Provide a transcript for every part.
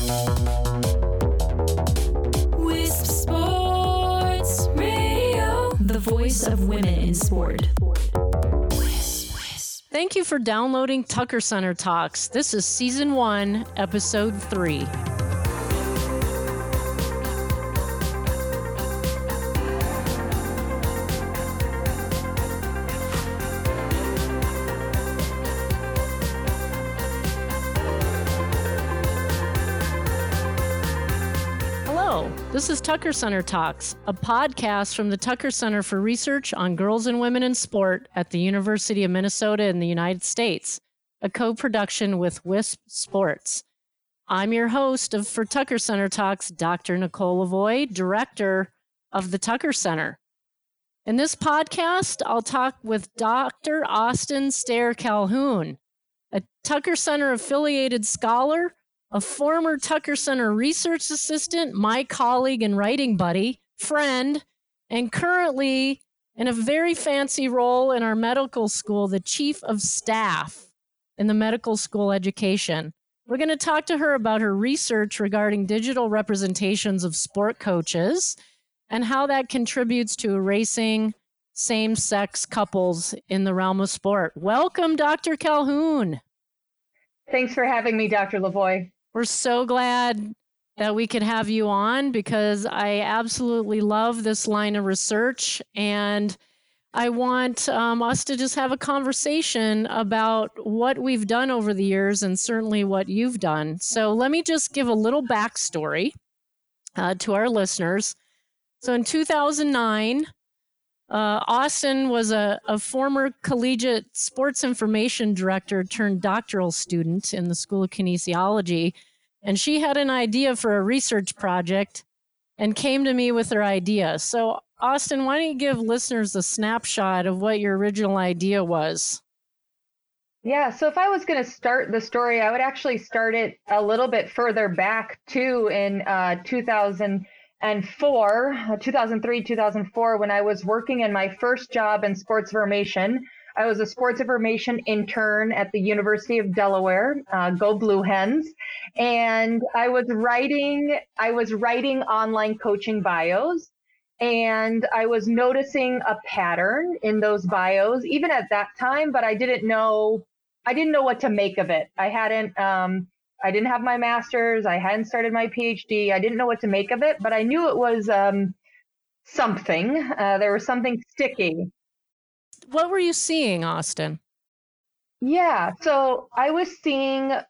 Wisp Sports Radio, the voice of women in sport. Thank you for downloading Tucker Center Talks. This is Season 1, Episode 3. This is Tucker Center Talks, a podcast from the Tucker Center for Research on Girls and Women in Sport at the University of Minnesota in the United States, a co-production with Wisp Sports. I'm your host for Tucker Center Talks, Dr. Nicole Lavoie, director of the Tucker Center. In this podcast, I'll talk with Dr. Austin Stair Calhoun, a Tucker Center affiliated scholar, a former Tucker Center research assistant, my colleague and writing buddy, friend, and currently in a very fancy role in our medical school, the chief of staff in the medical school education. We're going to talk to her about her research regarding digital representations of sport coaches and how that contributes to erasing same-sex couples in the realm of sport. Welcome, Dr. Calhoun. Thanks for having me, Dr. Lavoie. We're so glad that we could have you on because I absolutely love this line of research, and I want us to just have a conversation about what we've done over the years and certainly what you've done. So let me just give a little backstory to our listeners. So in 2009, Austin was a former collegiate sports information director turned doctoral student in the School of Kinesiology, and she had an idea for a research project and came to me with her idea. So, Austin, why don't you give listeners a snapshot of what your original idea was? Yeah, so if I was going to start the story, I would actually start it a little bit further back too in 2003, 2004, when I was working in my first job in sports information. I was a sports information intern at the University of Delaware, go Blue Hens, and I was writing online coaching bios, and I was noticing a pattern in those bios, even at that time, but I didn't know what to make of it. I didn't have my master's. I hadn't started my PhD. I didn't know what to make of it, but I knew it was something. There was something sticky. What were you seeing, Austin? Yeah, so I was seeing at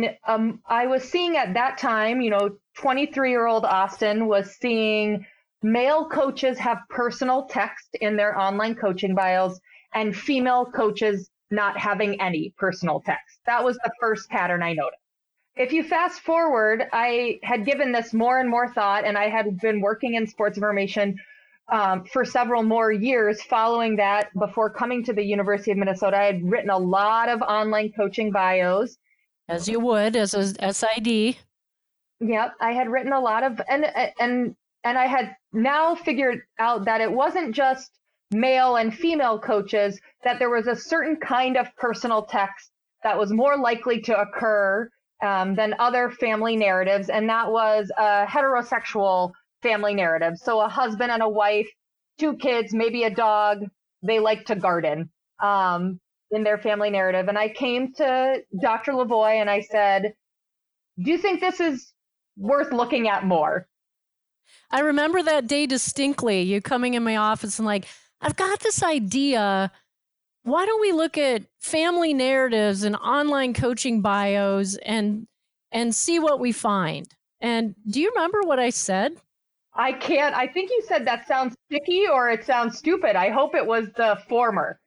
that time, 23-year-old Austin was seeing male coaches have personal text in their online coaching bios and female coaches not having any personal text. That was the first pattern I noticed. If you fast forward, I had given this more and more thought, and I had been working in sports information for several more years following that. Before coming to the University of Minnesota, I had written a lot of online coaching bios. As you would, as a SID. Yep, I had written a lot of, and I had now figured out that it wasn't just male and female coaches, that there was a certain kind of personal text that was more likely to occur than other family narratives, and that was a heterosexual family narrative. So a husband and a wife, 2 kids, maybe a dog, they like to garden in their family narrative. And I came to Dr. Lavoie and I said, do you think this is worth looking at more? I remember that day distinctly, you coming in my office and like, I've got this idea. Why don't we look at family narratives and online coaching bios and see what we find? And do you remember what I said? I can't. I think you said that sounds sticky or it sounds stupid. I hope it was the former.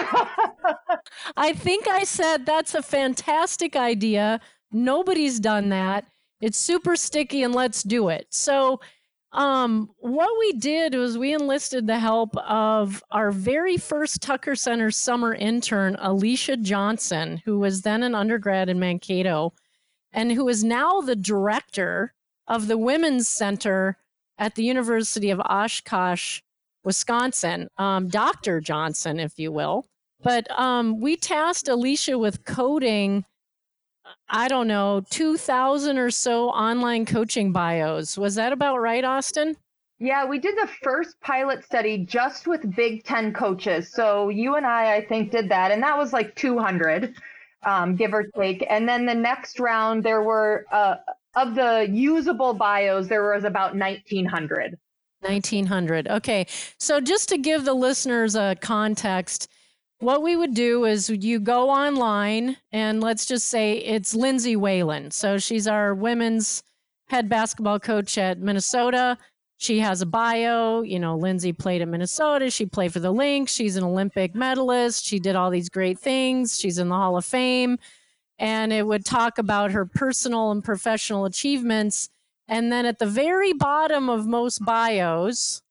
I think I said that's a fantastic idea. Nobody's done that. It's super sticky and let's do it. So what we did was we enlisted the help of our very first Tucker Center summer intern, Alicia Johnson, who was then an undergrad in Mankato and who is now the director of the Women's Center at the University of Oshkosh, Wisconsin, Dr. Johnson, if you will. But we tasked Alicia with coding I don't know, 2,000 or so online coaching bios. Was that about right, Austin? Yeah, we did the first pilot study just with Big Ten coaches. So you and I think, did that. And that was like 200, give or take. And then the next round, there were, of the usable bios, there was about 1,900. 1,900. Okay. So just to give the listeners a context, what we would do is you go online and let's just say it's Lindsay Whalen. So she's our women's head basketball coach at Minnesota. She has a bio. You know, Lindsay played at Minnesota. She played for the Lynx. She's an Olympic medalist. She did all these great things. She's in the Hall of Fame. And it would talk about her personal and professional achievements. And then at the very bottom of most bios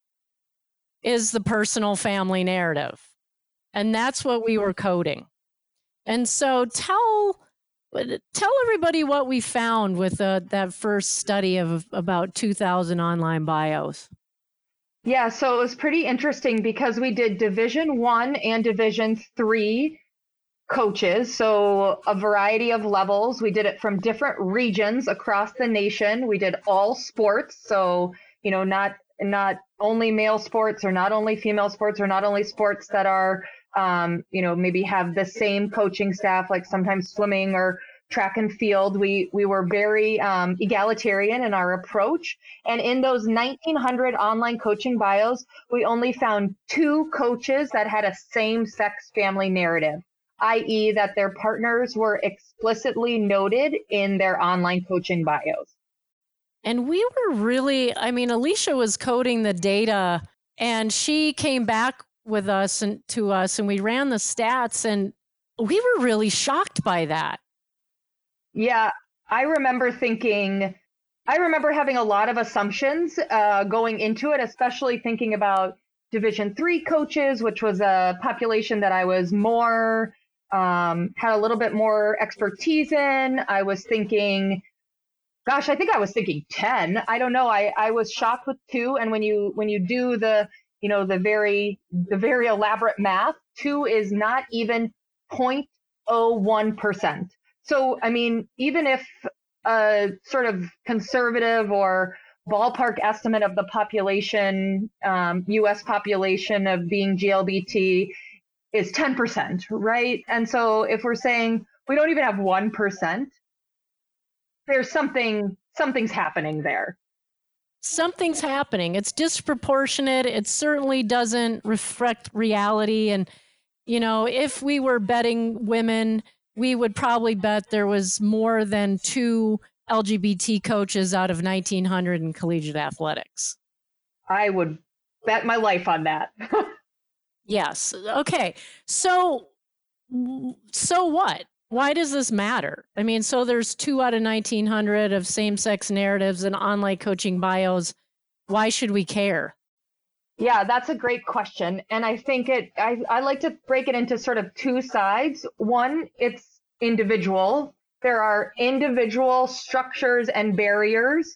is the personal family narrative. And that's what we were coding. And so tell everybody what we found with that first study of about 2,000 online bios. Yeah, so it was pretty interesting because we did Division I and Division III coaches, so a variety of levels. We did it from different regions across the nation. We did all sports, so not only male sports or not only female sports or not only sports that are maybe have the same coaching staff, like sometimes swimming or track and field. We were very egalitarian in our approach. And in those 1,900 online coaching bios, we only found 2 coaches that had a same-sex family narrative, i.e. that their partners were explicitly noted in their online coaching bios. And we were really, Alicia was coding the data and she came back with us and we ran the stats and we were really shocked by that. Yeah, I remember having a lot of assumptions going into it, especially thinking about Division III coaches, which was a population that I was more, had a little bit more expertise in. I was thinking, I think I was thinking 10. I don't know. I was shocked with 2. And when you do the very elaborate math, 2 is not even 0.01%. So, even if a sort of conservative or ballpark estimate of the population, U.S. population of being GLBT is 10%, right? And so if we're saying we don't even have 1%, there's something's happening there. Something's happening. It's disproportionate. It certainly doesn't reflect reality. And, if we were betting women, we would probably bet there was more than 2 LGBT coaches out of 1,900 in collegiate athletics. I would bet my life on that. Yes. Okay. So what? Why does this matter? So there's 2 out of 1,900 of same-sex narratives and online coaching bios. Why should we care? Yeah, that's a great question. And I think I like to break it into sort of 2 sides. One, it's individual. There are individual structures and barriers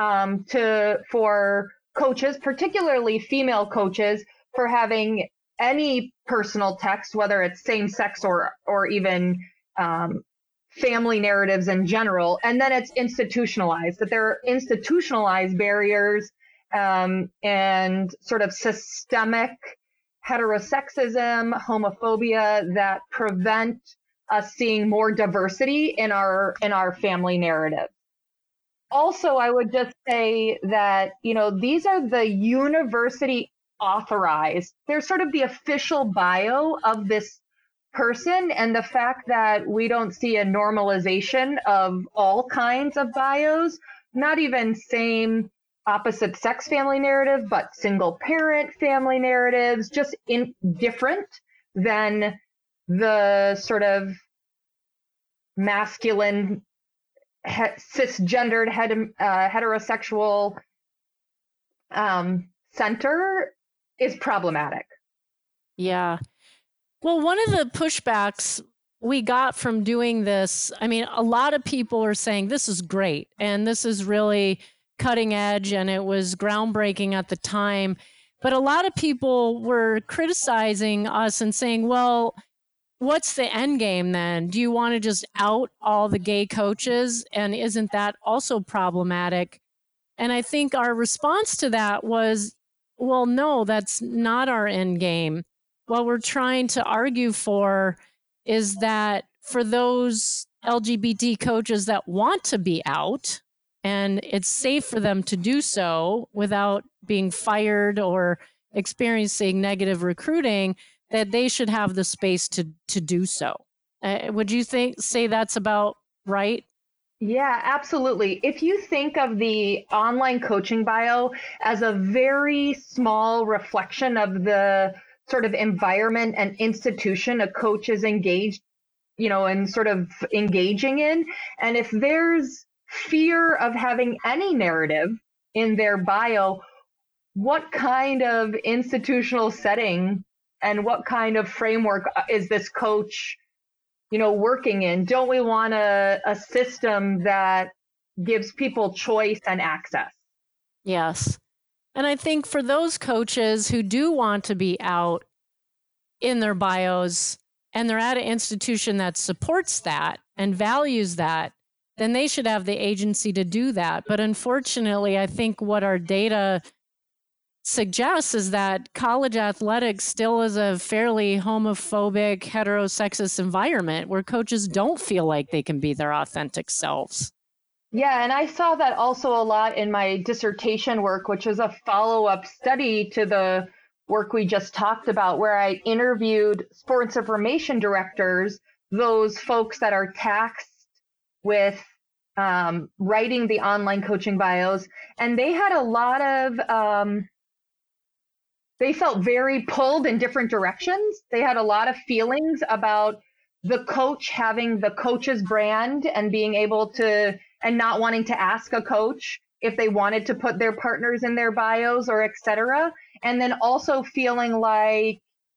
for coaches, particularly female coaches, for having any personal text, whether it's same-sex or even family narratives in general. And then it's institutionalized, that there are institutionalized barriers and sort of systemic heterosexism, homophobia that prevent us seeing more diversity in our family narrative. Also, I would just say that, these are the university authorized. They're sort of the official bio of this person, and the fact that we don't see a normalization of all kinds of bios, not even same opposite sex family narrative, but single parent family narratives, just different than the sort of masculine, cisgendered, heterosexual center is problematic. Yeah. Well, one of the pushbacks we got from doing this, a lot of people are saying this is great and this is really cutting edge and it was groundbreaking at the time. But a lot of people were criticizing us and saying, well, what's the end game then? Do you want to just out all the gay coaches? And isn't that also problematic? And I think our response to that was, well, no, that's not our end game. What we're trying to argue for is that for those LGBT coaches that want to be out, and it's safe for them to do so without being fired or experiencing negative recruiting, that they should have the space to do so. Would you say that's about right? Yeah, absolutely. If you think of the online coaching bio as a very small reflection of the sort of environment and institution a coach is engaged, and sort of engaging in, and if there's fear of having any narrative in their bio, what kind of institutional setting and what kind of framework is this coach, working in? Don't we want a system that gives people choice and access? Yes. And I think for those coaches who do want to be out in their bios and they're at an institution that supports that and values that, then they should have the agency to do that. But unfortunately, I think what our data suggests is that college athletics still is a fairly homophobic, heterosexist environment where coaches don't feel like they can be their authentic selves. Yeah, and I saw that also a lot in my dissertation work, which is a follow-up study to the work we just talked about, where I interviewed sports information directors, those folks that are tasked with writing the online coaching bios, and they had a lot of, they felt very pulled in different directions. They had a lot of feelings about the coach having the coach's brand and being able to, and not wanting to ask a coach if they wanted to put their partners in their bios or et cetera. And then also feeling like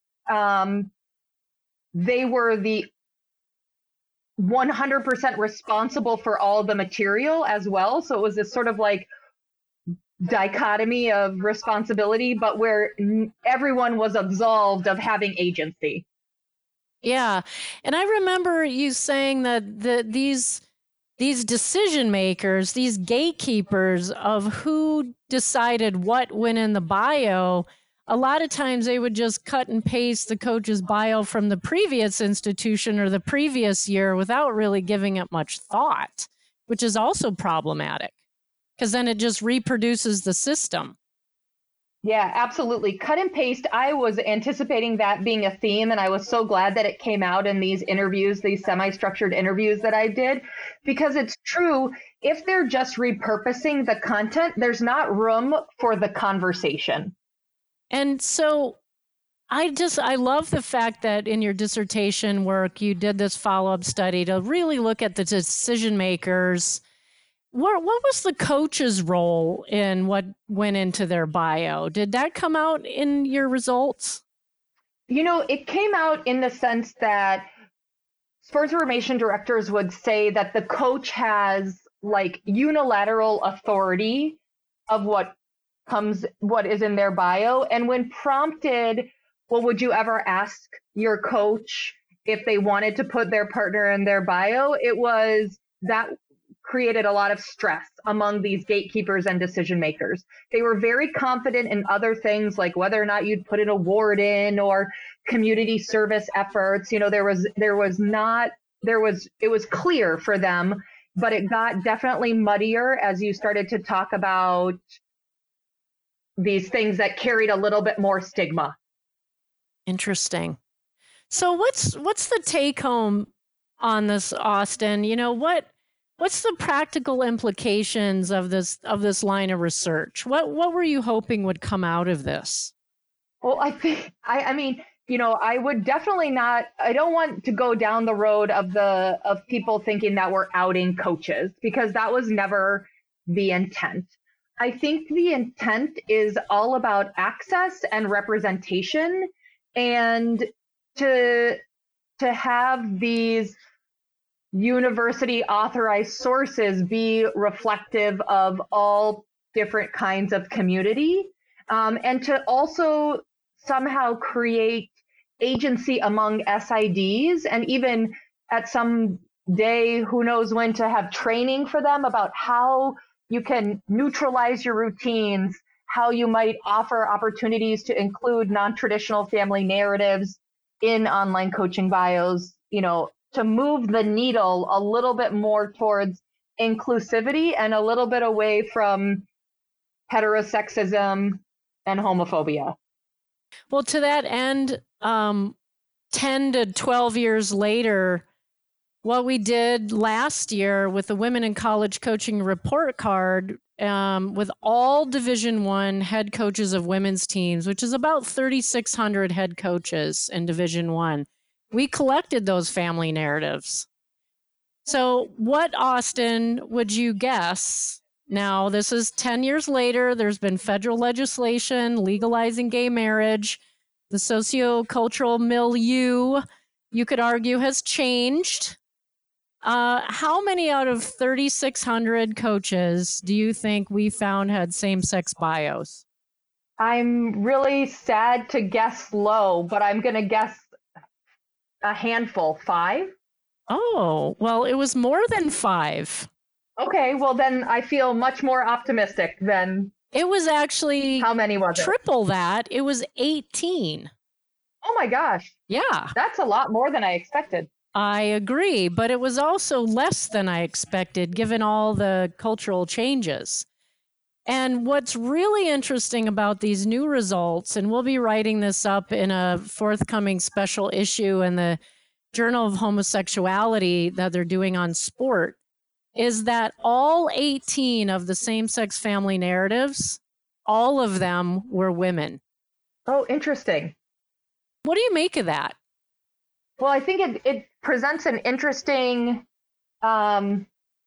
they were the 100% responsible for all the material as well. So it was this sort of like dichotomy of responsibility, but where everyone was absolved of having agency. Yeah. And I remember you saying that these decision makers, these gatekeepers of who decided what went in the bio, a lot of times they would just cut and paste the coach's bio from the previous institution or the previous year without really giving it much thought, which is also problematic because then it just reproduces the system. Yeah, absolutely. Cut and paste. I was anticipating that being a theme, and I was so glad that it came out in these interviews, these semi-structured interviews that I did, because it's true. If they're just repurposing the content, there's not room for the conversation. And so I love the fact that in your dissertation work, you did this follow-up study to really look at the decision makers. What was the coach's role in what went into their bio? Did that come out in your results? It came out in the sense that sports information directors would say that the coach has like unilateral authority of what is in their bio. And when prompted, well, would you ever ask your coach if they wanted to put their partner in their bio? It was that created a lot of stress among these gatekeepers and decision makers. They were very confident in other things, like whether or not you'd put an award in or community service efforts. It was clear for them, but it got definitely muddier as you started to talk about these things that carried a little bit more stigma. Interesting. So what's the take home on this, Austin? What's the practical implications of this line of research? What were you hoping would come out of this? Well, I think I would definitely not. I don't want to go down the road of people thinking that we're outing coaches, because that was never the intent. I think the intent is all about access and representation, and to have these university authorized sources be reflective of all different kinds of community, and to also somehow create agency among SIDs, and even at some day, who knows when, to have training for them about how you can neutralize your routines, how you might offer opportunities to include non-traditional family narratives in online coaching bios, to move the needle a little bit more towards inclusivity and a little bit away from heterosexism and homophobia. Well, to that end, 10 to 12 years later, what we did last year with the Women in College Coaching Report Card, with all Division I head coaches of women's teams, which is about 3,600 head coaches in Division I, we collected those family narratives. So what, Austin, would you guess? Now, this is 10 years later. There's been federal legislation legalizing gay marriage. The sociocultural milieu, you could argue, has changed. How many out of 3,600 coaches do you think we found had same-sex bios? I'm really sad to guess low, but I'm going to guess a handful. 5? Oh, well, it was more than 5. Okay, well then I feel much more optimistic than... It was actually... How many was it? Triple that. It was 18. Oh my gosh. Yeah. That's a lot more than I expected. I agree, but it was also less than I expected given all the cultural changes. And what's really interesting about these new results, and we'll be writing this up in a forthcoming special issue in the Journal of Homosexuality that they're doing on sport, is that all 18 of the same-sex family narratives, all of them were women. Oh, interesting. What do you make of that? Well, I think it presents an interesting, that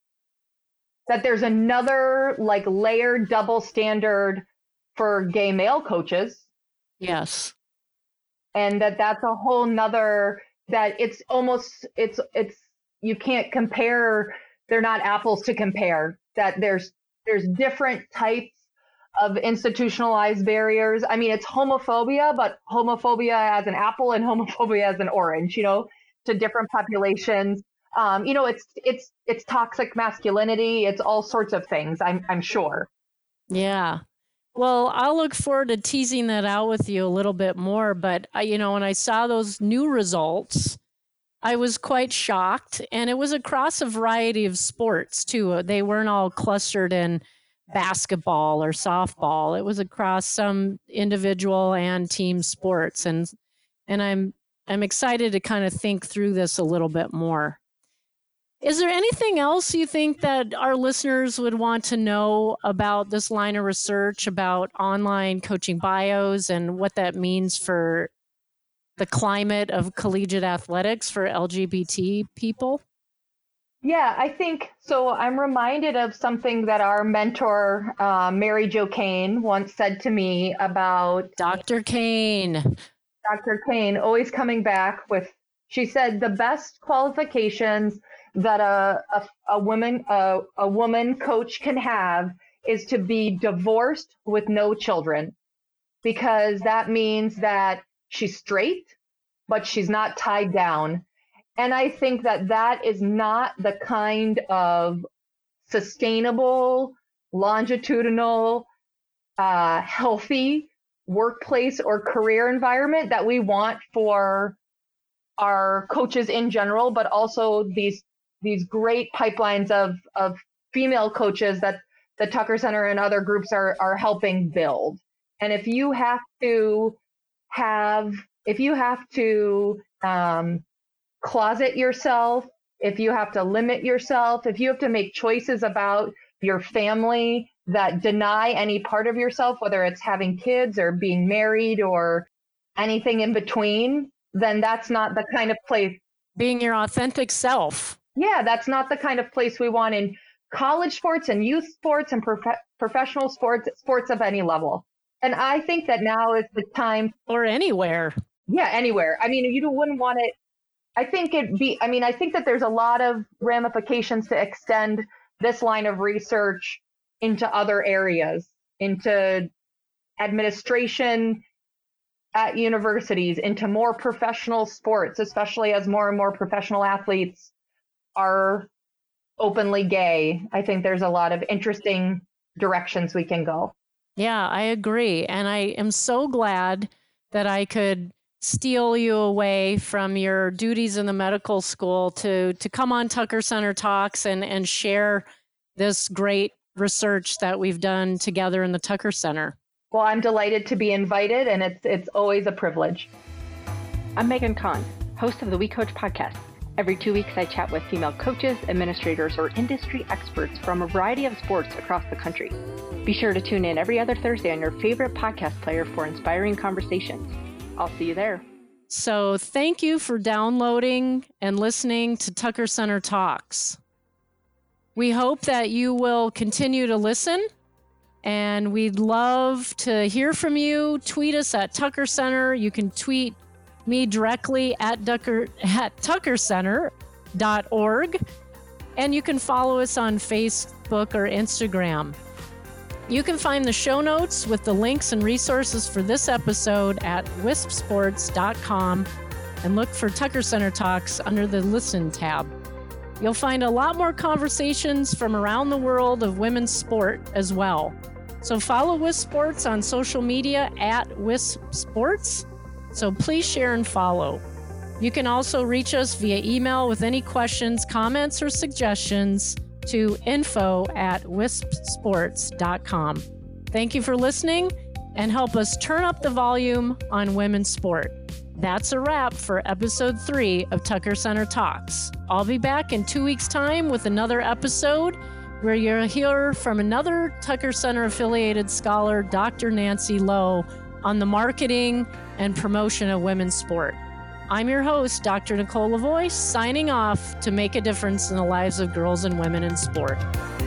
there's another layered double standard for gay male coaches. Yes. And that's a whole nother, that it's almost, you can't compare, they're not apples to compare, that there's different types of institutionalized barriers. I mean, it's homophobia, but homophobia as an apple and homophobia as an orange, to different populations. It's toxic masculinity. It's all sorts of things, I'm sure. Yeah. Well, I'll look forward to teasing that out with you a little bit more. But, when I saw those new results, I was quite shocked. And it was across a variety of sports, too. They weren't all clustered in basketball or softball. It was across some individual and team sports. And I'm excited to kind of think through this a little bit more. Is there anything else you think that our listeners would want to know about this line of research about online coaching bios and what that means for the climate of collegiate athletics for LGBT people? Yeah, I think so. I'm reminded of something that our mentor, Mary Jo Kane, once said to me about... Dr. Kane. Dr. Kane, always coming back with, she said, the best qualifications that a woman coach can have is to be divorced with no children, because that means that she's straight, but she's not tied down. And I think that is not the kind of sustainable, longitudinal, healthy workplace or career environment that we want for our coaches in general, but also these great pipelines of female coaches that the Tucker Center and other groups are helping build. And if you have to closet yourself, if you have to limit yourself, if you have to make choices about your family that deny any part of yourself, whether it's having kids or being married or anything in between, then that's not the kind of place. Being your authentic self. Yeah, that's not the kind of place we want in college sports and youth sports and professional sports of any level. And I think that now is the time. Or anywhere. Yeah, anywhere. I mean, you wouldn't want it. I think that there's a lot of ramifications to extend this line of research into other areas, into administration, at universities into more professional sports, especially as more and more professional athletes are openly gay. I think there's a lot of interesting directions we can go. Yeah, I agree. And I am so glad that I could steal you away from your duties in the medical school to come on Tucker Center Talks and share this great research that we've done together in the Tucker Center. Well, I'm delighted to be invited, and it's always a privilege. I'm Megan Kahn, host of the We Coach podcast. Every 2 weeks, I chat with female coaches, administrators, or industry experts from a variety of sports across the country. Be sure to tune in every other Thursday on your favorite podcast player for inspiring conversations. I'll see you there. So thank you for downloading and listening to Tucker Center Talks. We hope that you will continue to listen, and we'd love to hear from you. Tweet us at Tucker Center. You can tweet me directly at tuckercenter.org, and you can follow us on Facebook or Instagram. You can find the show notes with the links and resources for this episode at wispsports.com and look for Tucker Center Talks under the Listen tab. You'll find a lot more conversations from around the world of women's sport as well. So follow Wisp Sports on social media at Wisp Sports. So please share and follow. You can also reach us via email with any questions, comments, or suggestions to info@wispsports.com. Thank you for listening, and help us turn up the volume on women's sport. That's a wrap for episode 3 of Tucker Center Talks. I'll be back in 2 weeks' time with another episode where you'll hear from another Tucker Center affiliated scholar, Dr. Nancy Lowe, on the marketing and promotion of women's sport. I'm your host, Dr. Nicole Lavoie, signing off to make a difference in the lives of girls and women in sport.